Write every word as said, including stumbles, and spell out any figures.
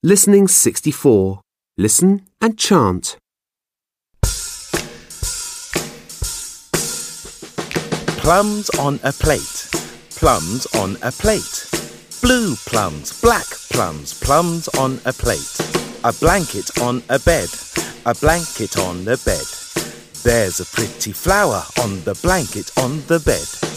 Listening sixty-four. Listen and chant. Plums on a plate, plums on a plate. Blue plums, black plums, plums on a plate. A blanket on a bed, a blanket on a bed. There's a pretty flower on the blanket on the bed.